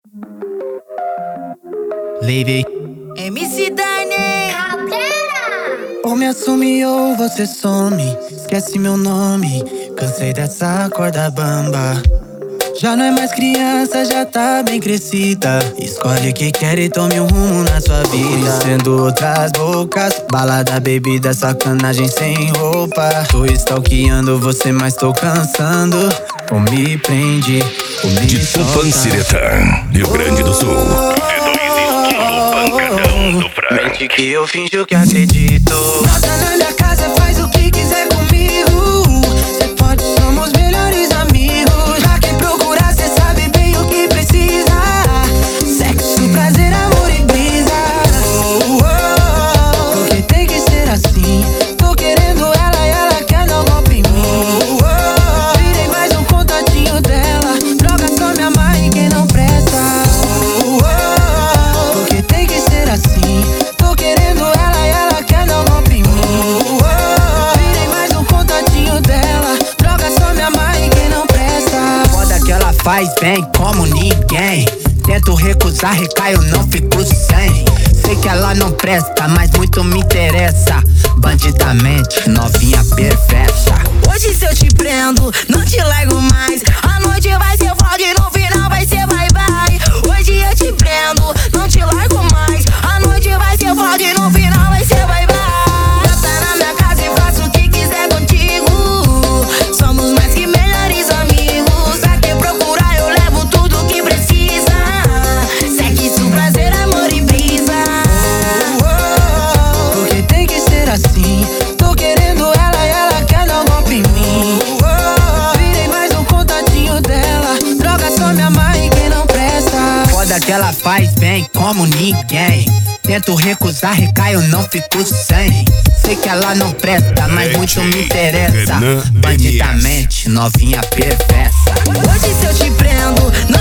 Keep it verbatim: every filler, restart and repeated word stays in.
Levei M C Dani ou me assume ou você some. Esquece meu nome, cansei dessa corda bamba. Já não é mais criança, já tá bem crescida. Escolhe o que quer e tome um rumo na sua vida. Conhecendo outras bocas, balada, bebida, sacanagem sem roupa. Tô stalkeando você, mas tô cansando. Ou me prende, ou me de Tupanciretã, Rio Grande do Sul. É dois estilo pancadão do Fran. Mente que eu finjo que acredito. Nota na minha casa, faz o que quiser comigo. Cê pode, somos melhores amigos. Já quem procurar, cê sabe bem o que precisa. Sexo, prazer, amor e brisa. Oh, oh, porque tem que ser assim. Tô querendo ela e ela quer dar um golpe em mim. Oh, oh, virei mais um contatinho dela. Droga, só me amar e quem não presta. Oh, oh, porque tem que ser assim. Tô querendo ela e ela quer dar um golpe em mim. Oh, oh, virei mais um contatinho dela. Droga, só me amar e quem não presta. Foda que ela faz bem como ninguém. Tento recusar, recaio, não fico sem. Sei que ela não presta, mas muito me interessa. Bandidamente, novinha perfeita. Hoje se eu te prendo, não te largo mais. A noite vai ser foda e no final vai ser bye bye. Hoje eu te prendo, não te largo mais. A noite vai ser foda e no final vai ser bye bye. Tá na minha casa e faço o que quiser contigo. Somos mais que melhores amigos. Pra que procurar eu levo tudo que precisa. Sexo, prazer, amor e brisa. Oh, oh, porque tem que ser assim. Tô querendo ela e ela quer dar um golpe em mim. Oh, oh, virei mais um contatinho dela. Droga, só me amar e quem não presta. Foda que ela faz bem como ninguém. Tento recusar, recaio, não fico sem. Sei que ela não presta, mas muito me interessa. Bandidamente, novinha perfeita. Hoje se eu te prendo, não